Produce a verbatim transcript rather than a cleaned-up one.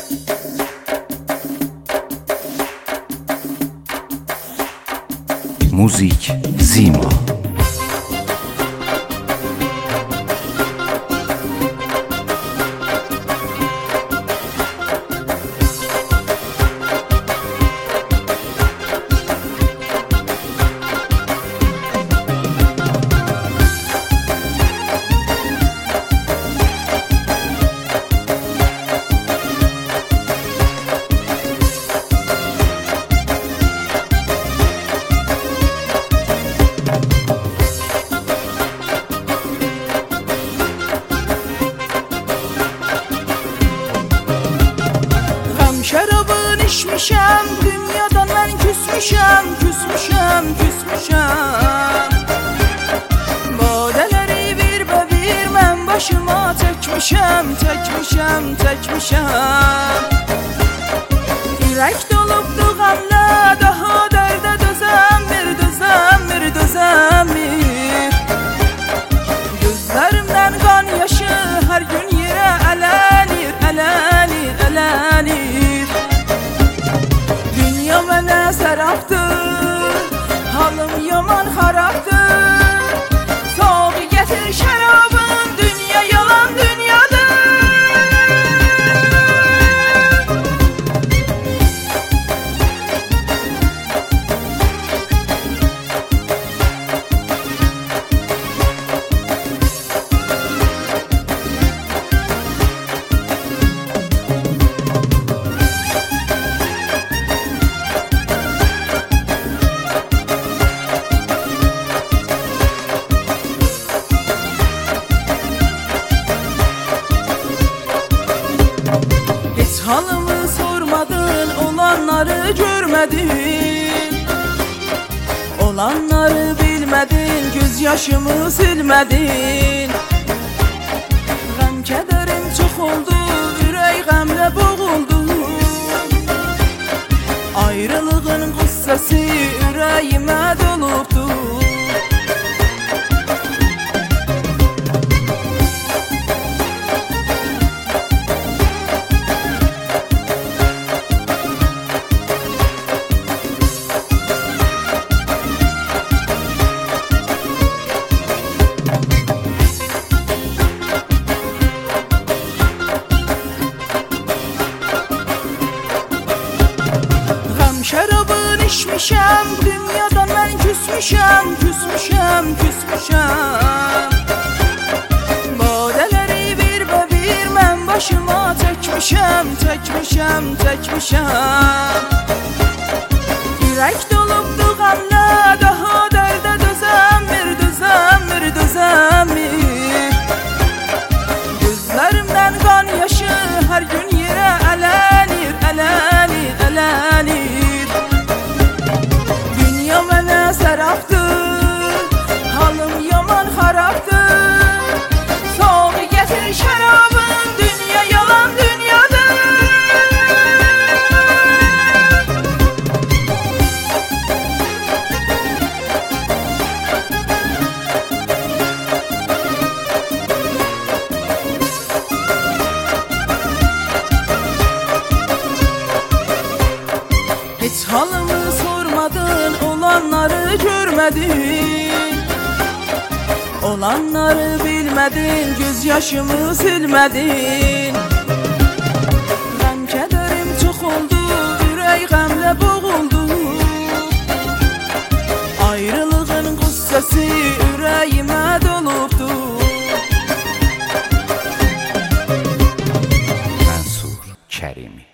موزیک زیما. Şarabın içmişəm, dünyadan mən küsmüşəm, küsmüşəm, küsmüşəm. Badələri bir bə bir mən başıma çəkmişəm, çəkmişəm, çəkmişəm. Ürək dolubdu qəmlə, daha dərdə dözəmir, dözəmir, dözəmir. Gözlərimdən qan yaşı hər gün yerə ələnir, ələnir, ələnir. Mənə sərabdır, halım yaman xarabdır. Soğuq gətir şərabın, dünya yalan dünyadır. Halımı sormadın, olanları görmədin. Olanları bilmədin, göz yaşımı silmədin. Qəm kədərim çox oldu, ürək qəmlə boğuldu. Ayrılığın qüssəsi ürəyimə dolubdu. Şarabın içmişəm, dünyadan mən küsmüşəm, küsmüşəm, küsmüşəm. Badələri bir bə bir mən başıma çəkmişəm, çəkmişəm, çəkmişəm. Ürək dolubdu qəmlə, daha dərdə dözəmir, dözəmir, dözəmir. Gözlərimdən qan yaşı hər gün yerə ələnir, ələnir, ələnir. Sərabdır, halım yaman xarabdır. Soğuq gətir şərabın, dünya yalan dünyadır. Heç halımı sormadın, olanları görmədin. Olanları bilmədin, göz yaşımı silmədin. Qəm kədərim çox oldu, ürək qəmlə boğuldu. Ayrılığın qüssəsi ürəyimə dolubdu. Mənsur Kərimi.